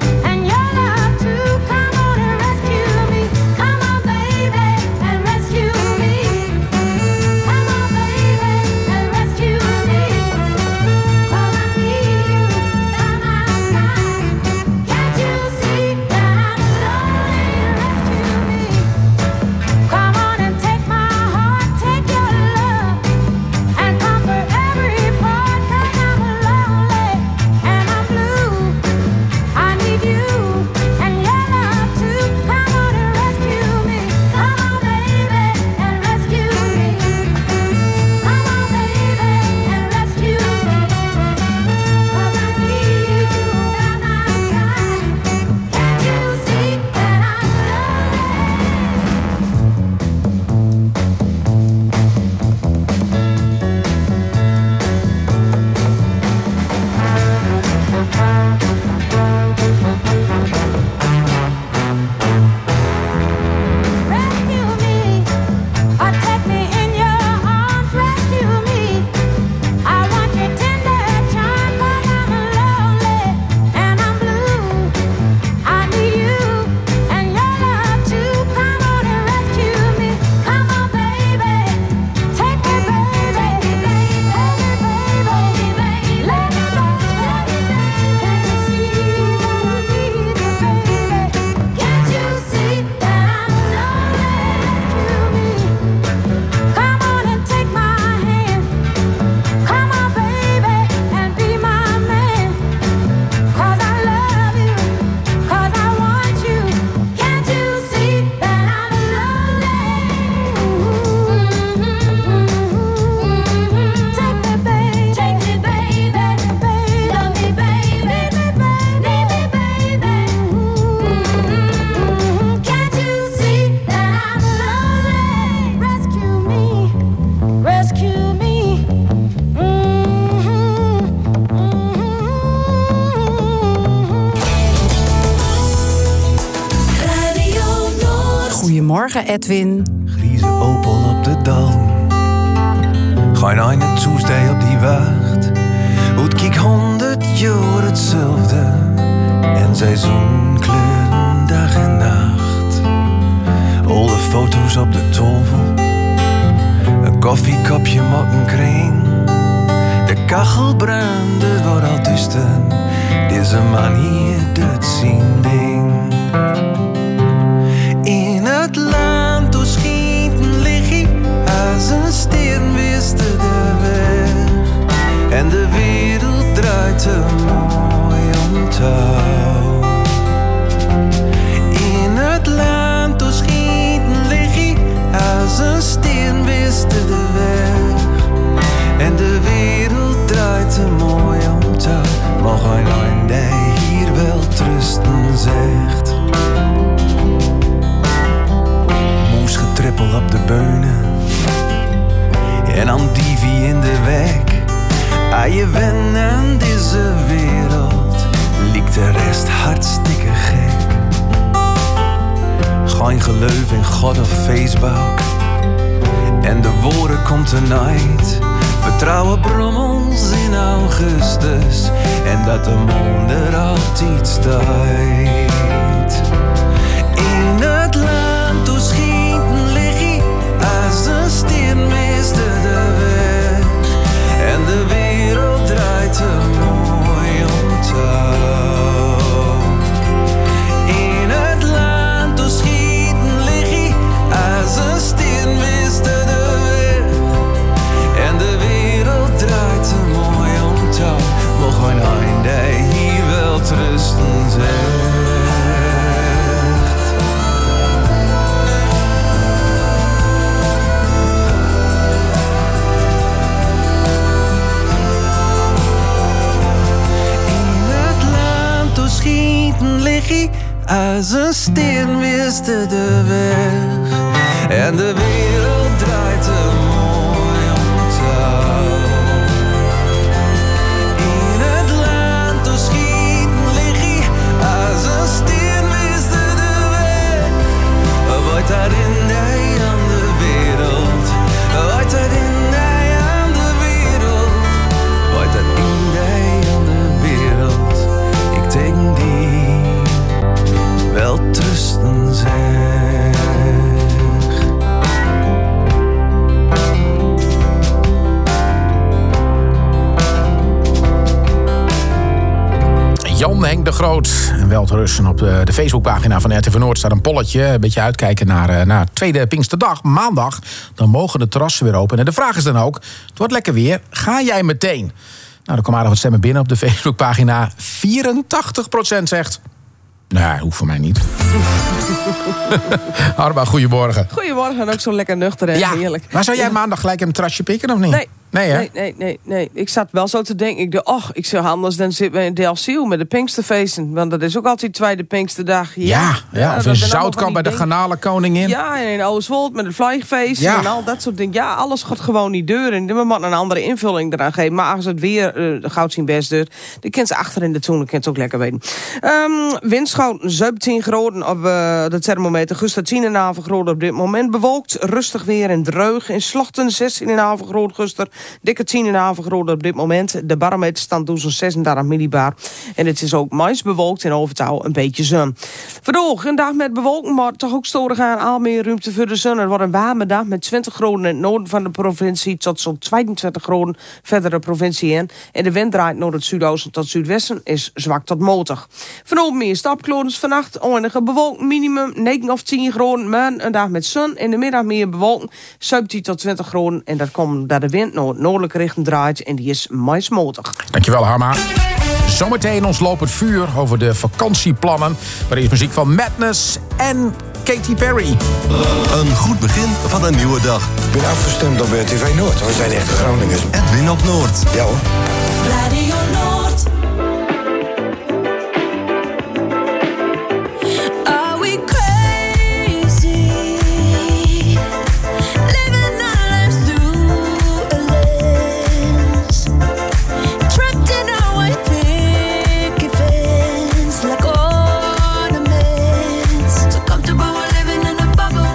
Goedemorgen, Edwin. Grieze Opel op de dal. Geen ene toestij op die wacht. Hoe het kiek honderd jaar hetzelfde. En seizoen kleuren dag en nacht. Alle foto's op de tafel. Een koffiekopje met een kring. De kachel brandde wordt al duister. Deze man hier doet zijn ding. In het land door schieten lig ik als een steen wist de weg. En de wereld draait te mooi om touw. In het land door schieten lig ik als een steen wist de weg. En de wereld draait te mooi om touw. Mag een einde hier wel trusten zegt. Moes getrippel op de beunen. En aan dievie in de weg. Aan je wen aan deze wereld. Liekt de rest hartstikke gek. Geen geloof in God of Facebook. En de woorden komt tonight. Vertrouwen brommels in augustus. En dat de maan er altijd staat. In het land door schieten lig ik als een steen miste de weg. En de wereld draait te mooi om touw. In het land door schieten lig ik als een steen miste de weg. En de wereld draait te mooi om touw. Mocht een einde hier wel trusten zegt. In het land door schieten lig ik als een steen wiste de weg. En de wereld draait te mooi om touw. In het land door schieten lig ik als een steen wiste de weg. Wat daar in de aan de wereld. Wat daar in de aan de wereld. Wat daar in de aan de wereld. Ik denk die wel trusten zeg. Jan Henk de Groot. En wel te rusten op de, de Facebookpagina van R T V Noord staat een polletje. Een beetje uitkijken naar, naar tweede Pinksterdag, maandag. Dan mogen de terrassen weer open. En de vraag is dan ook, het wordt lekker weer. Ga jij meteen? Nou, er komen aardig wat stemmen binnen op de Facebookpagina. vierentachtig procent zegt... Nee, hoeft voor mij niet. Arba, goedemorgen. Goedemorgen, en ook zo lekker nuchter en ja, heerlijk. Maar zou jij ja. maandag gelijk een terrasje pikken of niet? Nee. Nee, hè? nee, nee, nee, nee. Ik zat wel zo te denken. Ik dacht, ach, ik zeg anders, dan zitten we in Delziel met de Pinksterfeesten. Want dat is ook altijd tweede Pinksterdag. Ja, ja, ja, ja of in Zoutkamp bij de Garnalenkoningin. Ja, en in Oudeswold met het vliegfeest ja. en al dat soort dingen. Ja, alles gaat gewoon niet deur. En we moeten een andere invulling eraan geven. Maar als het weer uh, goud zien best deur, dan kent ze achter in de toen, dan kent ze ook lekker weten. Um, Windschoten zeventien graden op uh, de thermometer. Gusta tien komma vijf graden op dit moment. Bewolkt, rustig weer en dreug. In Slochten zestien komma vijf graden, Guster. Dikke tien komma vijf graden op dit moment. De barometer staat dus zo'n zesendertig millibar. En het is ook mais bewolkt en overtouw een beetje zon. Vandaag een dag met bewolking, maar toch ook storig aan al meer ruimte voor de zon. Er wordt een warme dag met twintig graden in het noorden van de provincie tot zo'n tweeëntwintig graden verder de provincie in. En de wind draait naar het zuidoosten tot zuidwesten, is zwak tot matig. Vanavond meer stapklodens, vannacht oneindige bewolking, minimum negen of tien graden. Maar een dag met zon, in de middag meer bewolking, zeventien tot twintig graden. En dat komt dat de wind naar het noordelijke richting draait en die is maismotig. Dankjewel, Harma. Zometeen ons lopend vuur over de vakantieplannen. Maar eerst muziek van Madness en Katy Perry. Een goed begin van een nieuwe dag. Ik ben afgestemd op R T V Noord. We zijn echte Groningers. Edwin op Noord. Ja hoor. Radio Noord. Are we crazy? Living our lives through a lens. Trapped in our white picket fence like ornaments. So comfortable we're living in a bubble.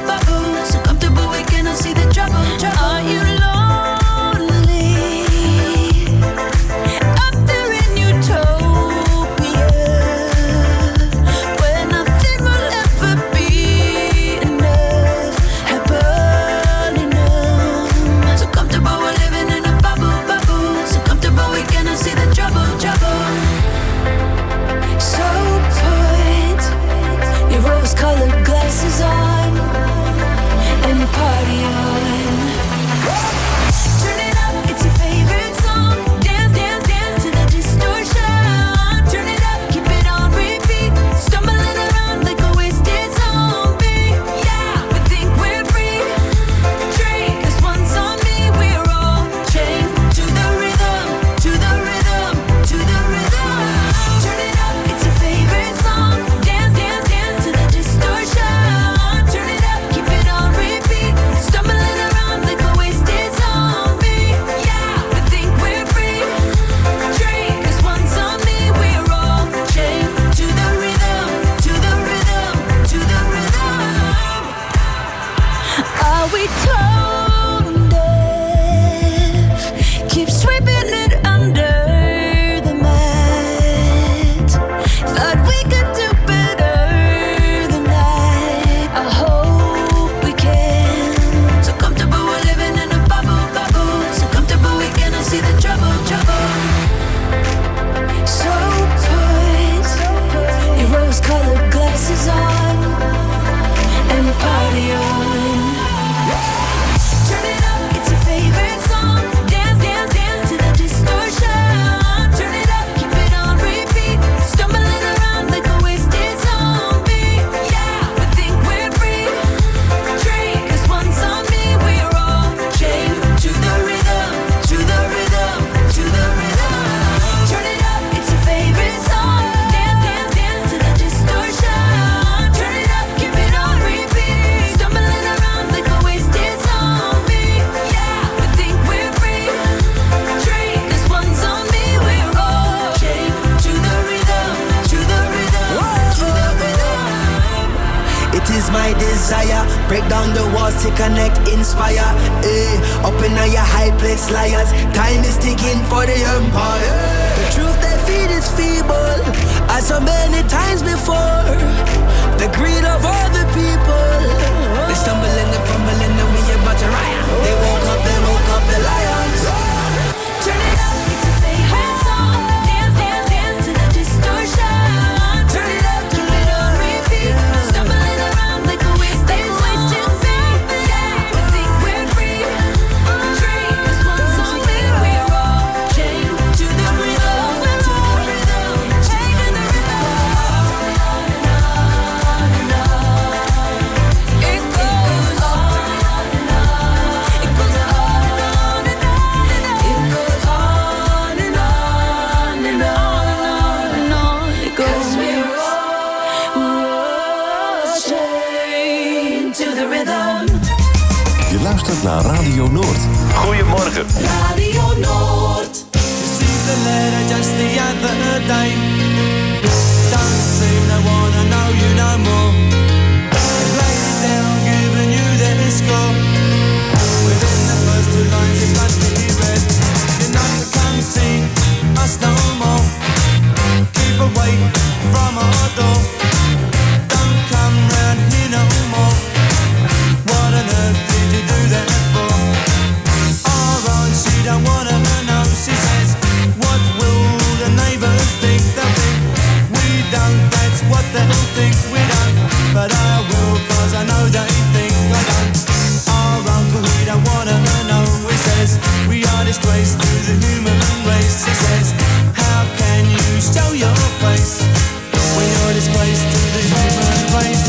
it is my desire. Break down the walls to connect, inspire. Eh, up in your high place, liars. Time is ticking for the empire. The truth they feed is feeble, as so many times before. The greed of all the people. They stumbling and fumbling and we about to riot. They woke up, they woke up the lions. Turn it up, it's a favorite song. Dance, dance, dance to the distortion. Turn it up, keep it on repeat. Stumbling around like a wasted wasted feet. Yeah, we think we're free. Drink this one song where we're all chained to the rhythm. To the rhythm, chained to the rhythm. On and on and on. It goes on and on. It goes on and on and on. It goes on and on and on and on. It goes. 'Cause we're all, we're all chained to the rhythm. Je luistert naar Radio Noord. Goedemorgen. Radio Noord. Received a letter just the other day. Don't seem to wanna know you no more. They've laid it down, giving you their score. Within the first two lines, it must be read. You're not to come see us no more. Keep away from our door. Don't come round here no more. What on earth did you do that for? Alright, she don't wanna know. She says, what will the neighbours think? They'll think we don't, that's what they'll think we don't. But I will, cause I know they think I don't. Our uncle, we don't wanna know. He says, we are disgrace to the human race. He says, how can you show your face when you're disgrace to the human race?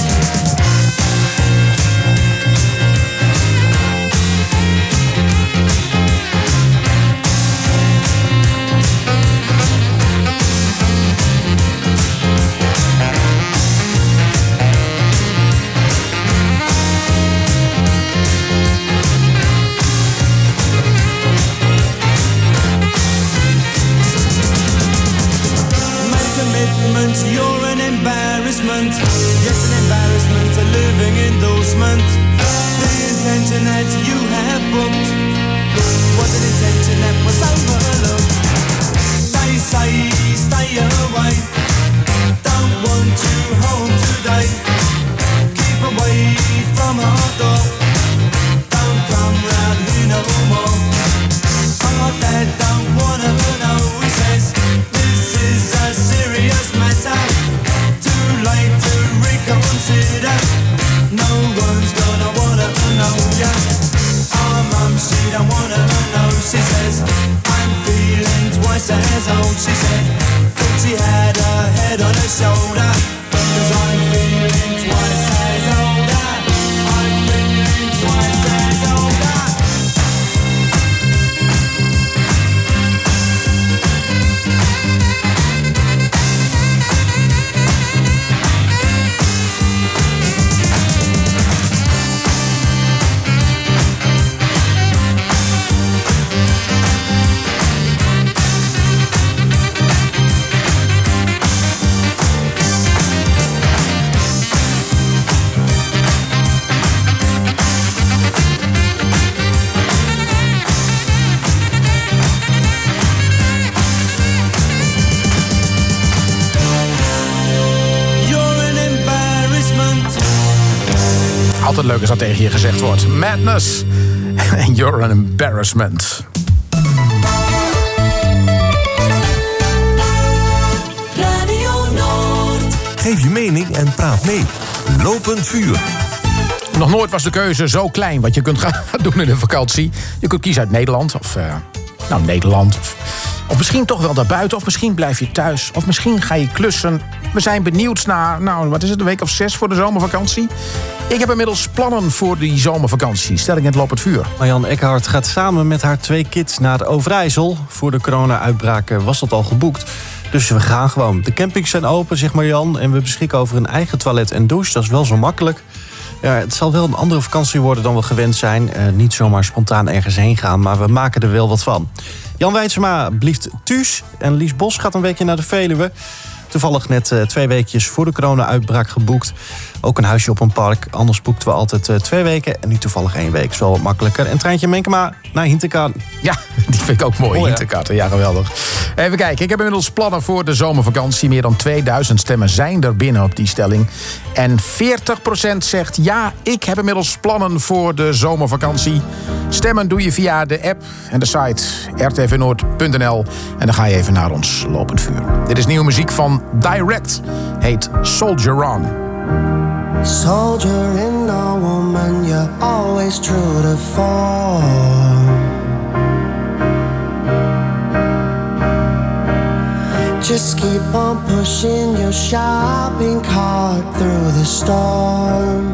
Commitment, you're an embarrassment. Yes, an embarrassment, a living endorsement. The intention that you have booked was an intention that was overlooked. They say stay away, don't want you home today. Keep away from our door, don't come round here no more. Our dad don't wanna know, he says this is a serious matter. Too late to reconsider. No one's gonna wanna know ya. Our mum, she don't wanna know. She says I'm feeling twice as old. She said thought she had her head on her shoulder. 'Cause I'm feeling twice as older. I'm feeling twice as older. Altijd leuk als dat tegen je gezegd wordt. Madness. And you're an embarrassment. Radio Noord. Geef je mening en praat mee. Lopend vuur. Nog nooit was de keuze zo klein wat je kunt gaan doen in de vakantie. Je kunt kiezen uit Nederland of... Uh, nou, Nederland. Of, of misschien toch wel daarbuiten. Of misschien blijf je thuis. Of misschien ga je klussen. We zijn benieuwd naar, nou, wat is het, een week of zes voor de zomervakantie? Ik heb inmiddels plannen voor die zomervakantie. Stelling in het lopend vuur. Marjan Eckhart gaat samen met haar twee kids naar Overijssel. Voor de corona-uitbraak was dat al geboekt. Dus we gaan gewoon. De campings zijn open, zegt Marjan. En we beschikken over een eigen toilet en douche. Dat is wel zo makkelijk. Ja, het zal wel een andere vakantie worden dan we gewend zijn. Uh, niet zomaar spontaan ergens heen gaan, maar we maken er wel wat van. Jan Wijtsema blieft thuis en Lies Bos gaat een weekje naar de Veluwe. Toevallig net uh, twee weekjes voor de corona-uitbraak geboekt. Ook een huisje op een park. Anders boekten we altijd uh, twee weken. En nu toevallig één week. Is wel wat makkelijker. En Treintje Menkema naar Hinterkaarten. Ja, die vind ik ook mooi, Oh, ja. Hinterkaarten. Ja, geweldig. Even kijken, ik heb inmiddels plannen voor de zomervakantie. Meer dan tweeduizend stemmen zijn er binnen op die stelling. En veertig procent zegt ja, ik heb inmiddels plannen voor de zomervakantie. Stemmen doe je via de app en de site r t v noord punt n l. En dan ga je even naar ons lopend vuur. Dit is nieuwe muziek van Direct. Heet Soldier On. Soldier in a woman, you're always true to form. Just keep on pushing your shopping cart through the storm.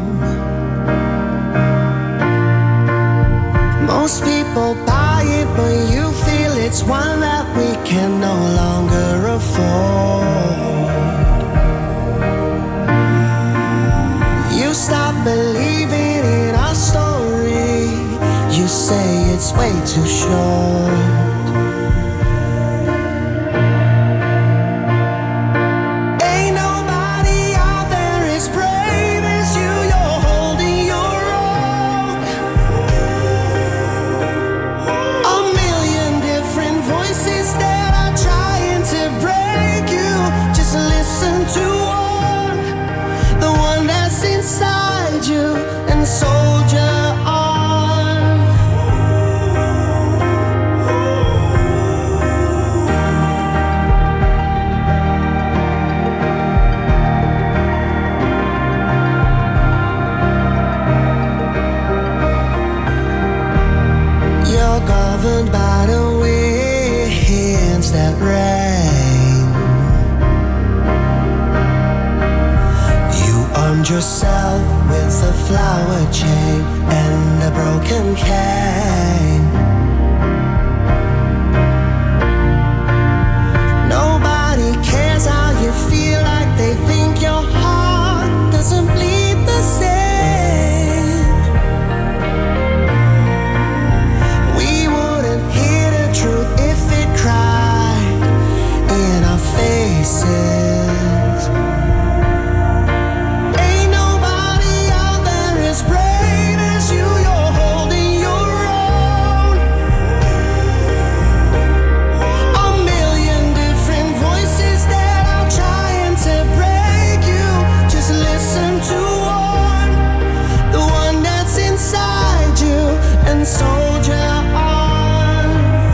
Most people buy it, but you feel it's one that we can no longer afford. You stop believing in our story. You say it's way too short. Ain't nobody out there as brave as you. You're holding your own. A million different voices that are trying to break you. Just listen to one, the one that's inside you, and soldier on. You're governed by the winds that rain. You armed yourself with a flower chain and a broken cane. Nobody cares how you feel, like they think your heart doesn't bleed the same. We wouldn't hear the truth if it cried in our faces. Ain't nobody out there as brave as you. You're holding your own. A million different voices that are trying to break you. Just listen to one, the one that's inside you, and soldier on.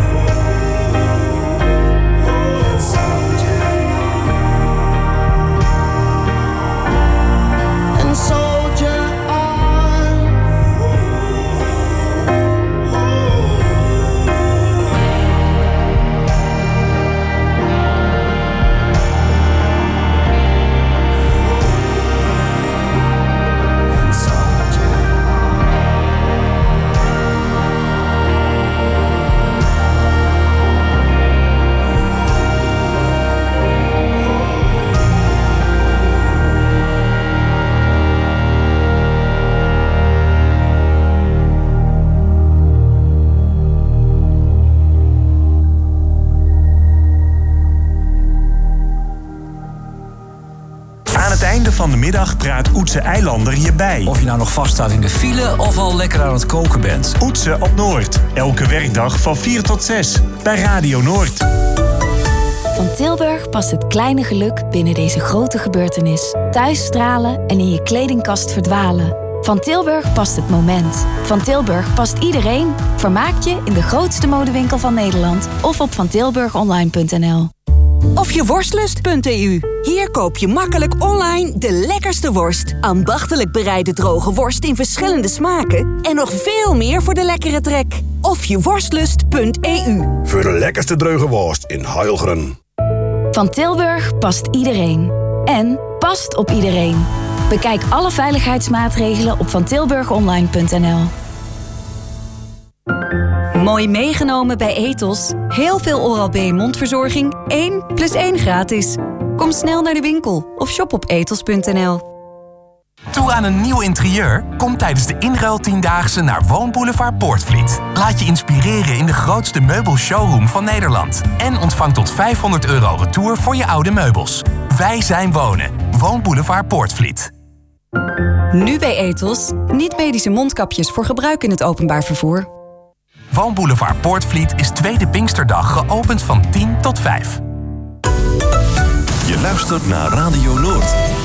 Soldier on. And soldier on. And soldier Aan het einde van de middag praat Oetse Eilander je bij. Of je nou nog vaststaat in de file of al lekker aan het koken bent. Oetse op Noord. Elke werkdag van vier tot zes. Bij Radio Noord. Van Tilburg past het kleine geluk binnen deze grote gebeurtenis. Thuis stralen en in je kledingkast verdwalen. Van Tilburg past het moment. Van Tilburg past iedereen. Vermaak je in de grootste modewinkel van Nederland of op van tilburg online punt n l. Of je worstlust punt e u. Hier koop je makkelijk online de lekkerste worst. Ambachtelijk bereide droge worst in verschillende smaken. En nog veel meer voor de lekkere trek. Of je worstlust punt e u. Voor de lekkerste droge worst in Heilgren. Van Tilburg past iedereen. En past op iedereen. Bekijk alle veiligheidsmaatregelen op van tilburg online punt n l. Mooi meegenomen bij Ethos. Heel veel Oral-B mondverzorging. één plus één gratis. Kom snel naar de winkel of shop op ethos punt n l. Toe aan een nieuw interieur? Kom tijdens de inruiltiendaagse naar Woonboulevard Poortvliet. Laat je inspireren in de grootste meubelshowroom van Nederland. En ontvang tot vijfhonderd euro retour voor je oude meubels. Wij zijn wonen. Woonboulevard Poortvliet. Nu bij Ethos. Niet-medische mondkapjes voor gebruik in het openbaar vervoer. Woonboulevard Poortvliet is tweede Pinksterdag geopend van tien tot vijf. Je luistert naar Radio Noord.